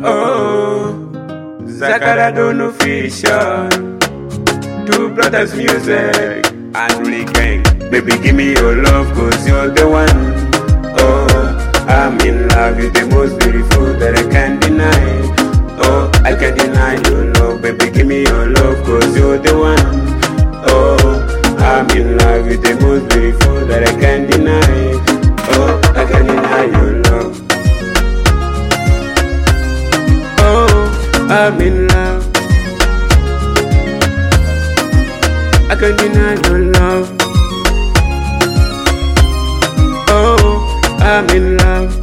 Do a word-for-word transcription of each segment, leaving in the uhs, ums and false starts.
Oh, Zakaradon official. Two brothers music and really gang. Baby, give me your love, cause you're the one. Oh, I'm in love, you're the most beautiful that I can't deny. Oh, I can't deny your love, baby, give me your love, cause you're the one. Oh, I'm in love, you're the most beautiful that I can't deny. Oh, I can't deny your love. Oh, I'm in love, I can't deny your love. Oh, I'm in love,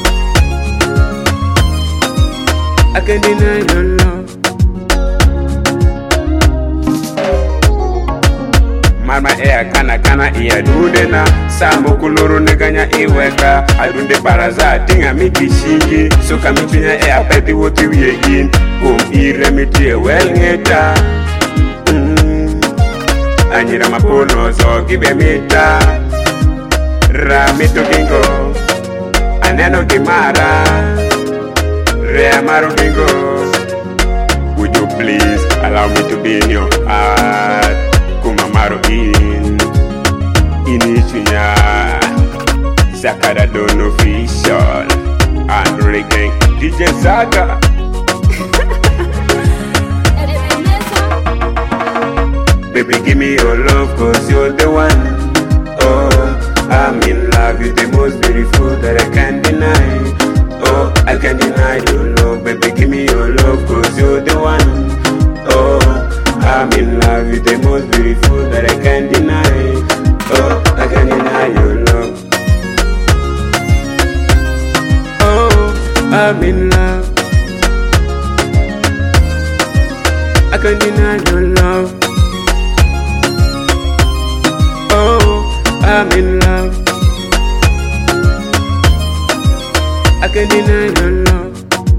I can't deny your love. Mama ea kana kana iya dudena. Samo kuluru neganya iweka. Adunde baraza tinga miki shingi. Soka mitunya ea peti woti uye in. Kum ire mitie wel ngeta. Mm. Anyira mapuno so gibe mita. Ramito kingo aneno kimara Rea maro kingo. Would you please allow me to be in your heart? Kuma maro in Inichunya Zakaradon official and reggae D J Zaka. Baby, give me your love, cause you're the one. Oh, I'm in love, you're the most beautiful that I can't deny. Oh, I can't deny your love, baby, give me your love, cause you're the one. Oh, I'm in love, you're the most beautiful that I can't deny. Oh, I can't deny your love. Oh, I'm in love, I can't deny your love. Oh, I'm in love, I can't deny your love.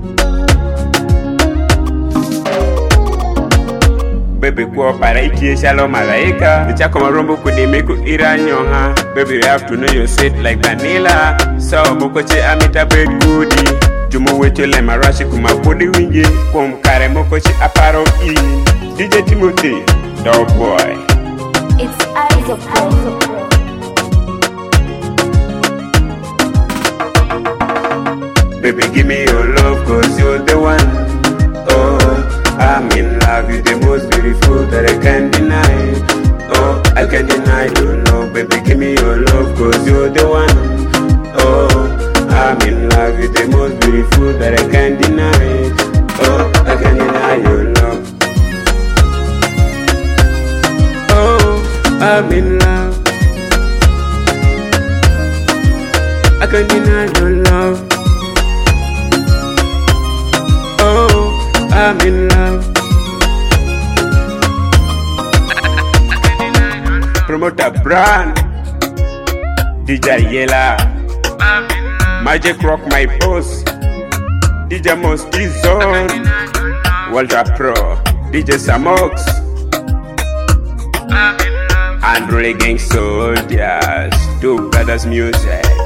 Baby, go para iki shalom malaika. The chako marombo kudimiku iranyonga. Baby, you have to know your sweet like vanilla. So mokoche amita bed goody. Jumo wecho le marashi kumabudi wingi. Kum kare mokoche aparo in. D J Timothy, dog boy. It's Eyes of Pro. Baby, give me your love, cause you're the one. Oh, I'm in love, you're the most beautiful that I can't deny. Oh, I can't deny your love, baby, give me your love, cause you're the one. Oh, I'm in love, you're the most beautiful that I can't deny. Oh, I can't deny your love. Oh, I'm in love, I can't deny your love. Oh, I'm in love. Promoter brand D J Yela, Magic Rock my boss, D J Mosty Zone, Walter Pro, D J Samox, and Reggae Soldiers, Two Brothers Music.